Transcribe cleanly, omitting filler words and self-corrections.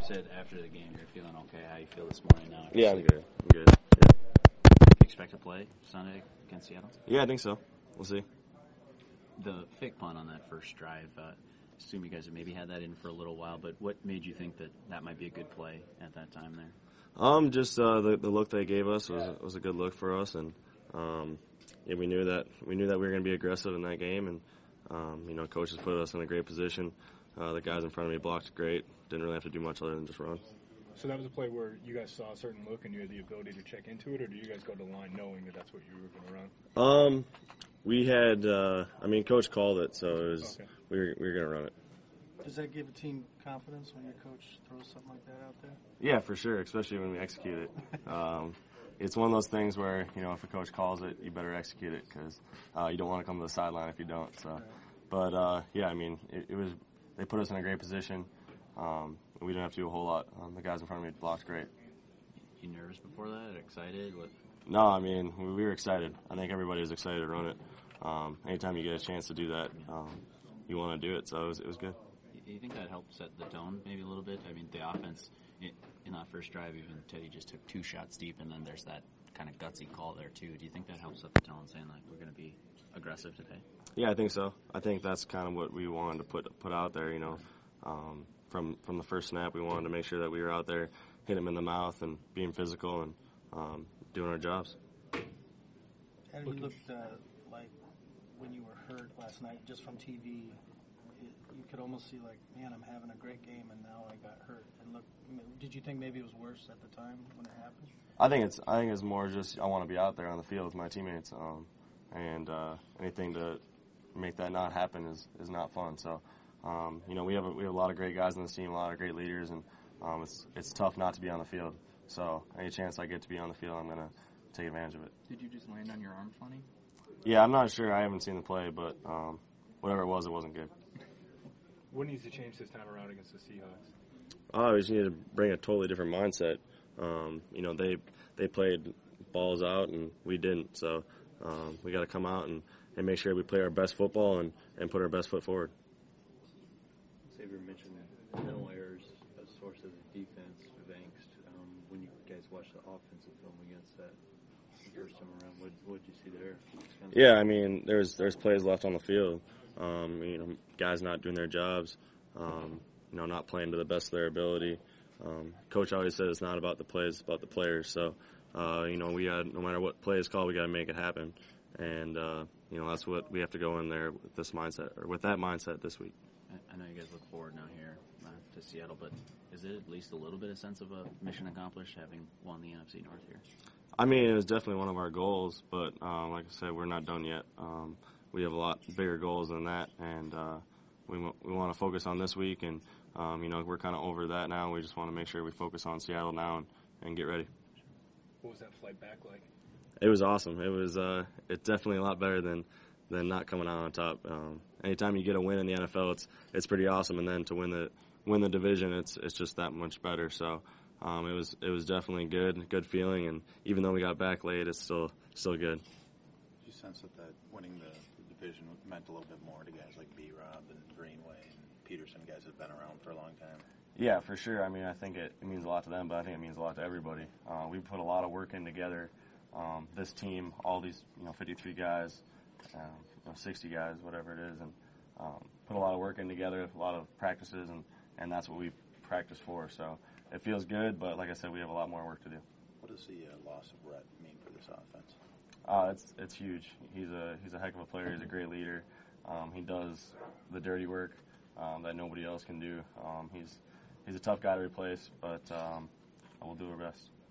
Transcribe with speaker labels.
Speaker 1: said after the game you're feeling okay. How you feel this morning now?
Speaker 2: Yeah, I'm good. Yeah.
Speaker 1: Expect to play Sunday against Seattle?
Speaker 2: Yeah, I think so. We'll see.
Speaker 1: The fake punt on that first drive, assume you guys have maybe had that in for a little while, but what made you think that might be a good play at that time there?
Speaker 2: Just the look they gave us was a good look for us, and yeah, we knew that we were going to be aggressive in that game, and coaches put us in a great position. The guys in front of me blocked great. Didn't really have to do much other than just run.
Speaker 3: So that was a play where you guys saw a certain look and you had the ability to check into it, or do you guys go to the line knowing that that's what you were going to run?
Speaker 2: We had, Coach called it, so it was
Speaker 3: Okay.
Speaker 2: we were going to run it.
Speaker 4: Does that give a team confidence when your coach throws something like that out there?
Speaker 2: Yeah, for sure, especially when we execute it. It's one of those things where, if a coach calls it, you better execute it because you don't want to come to the sideline if you don't. So,
Speaker 4: Right.
Speaker 2: But it was they put us in a great position. We didn't have to do a whole lot. The guys in front of me blocked great.
Speaker 1: You nervous before that? Excited? What?
Speaker 2: No, we were excited. I think everybody was excited to run it. Anytime you get a chance to do that, you want to do it. So it was good.
Speaker 1: Do you think that helped set the tone maybe a little bit? I mean, the offense in that first drive, even Teddy just took 2 shots deep, and then there's that kind of gutsy call there too. Do you think that helps set the tone, saying like we're going to be aggressive today?
Speaker 2: Yeah, I think so. I think that's kind of what we wanted to put out there. From the first snap, we wanted to make sure that we were out there, hit him in the mouth, and being physical and doing our jobs.
Speaker 4: And you looked like when you were hurt last night, just from TV, you could almost see like, man, I'm having a great game, and now I got hurt. And look, did you think maybe it was worse at the time when it happened?
Speaker 2: I think it's more just I want to be out there on the field with my teammates, and anything to make that not happen is not fun. So, we have a lot of great guys on this team, a lot of great leaders, and it's tough not to be on the field. So, any chance I get to be on the field, I'm gonna take advantage of it.
Speaker 5: Did you just land on your arm funny?
Speaker 2: Yeah, I'm not sure. I haven't seen the play, but whatever it wasn't good.
Speaker 3: What needs to change this time around against the Seahawks?
Speaker 2: We just need to bring a totally different mindset. They played balls out and we didn't. So we got to come out and make sure we play our best football and put our best foot forward.
Speaker 6: Xavier mentioned mental errors as a source of the defense of angst. When you guys watched the offensive film against that the first time around, what did you see there?
Speaker 2: Yeah, there's plays left on the field. Guys not doing their jobs. Not playing to the best of their ability. Coach always said it's not about the plays, it's about the players. So, we got no matter what play is called, we got to make it happen, and that's what we have to go in there with that mindset this week.
Speaker 1: I know you guys look forward now here to Seattle, but is it at least a little bit of sense of a mission accomplished having won the NFC North here?
Speaker 2: It was definitely one of our goals, but like I said, we're not done yet. We have a lot bigger goals than that, and we want to focus on this week, and we're kind of over that now. We just want to make sure we focus on Seattle now and get ready.
Speaker 3: What was that flight back like?
Speaker 2: It was awesome. It was it's definitely a lot better than not coming out on top. Anytime you get a win in the NFL, it's pretty awesome, and then to win the division, it's just that much better. So it was definitely good feeling, and even though we got back late, it's still good.
Speaker 7: Did you sense that winning the division meant a little bit more to guys like B-Rob and Greenway and Peterson, guys that have been around for a long time?
Speaker 2: Yeah, for sure. I think it means a lot to them, but I think it means a lot to everybody. We put a lot of work in together. This team, all these 53 guys, 60 guys, whatever it is, and put a lot of work in together, a lot of practices, and that's what we practice for. So it feels good, but like I said, we have a lot more work to do.
Speaker 7: What does the loss of Brett mean for this offense?
Speaker 2: It's huge. He's a heck of a player. He's a great leader. He does the dirty work that nobody else can do. He's a tough guy to replace, but we'll do our best.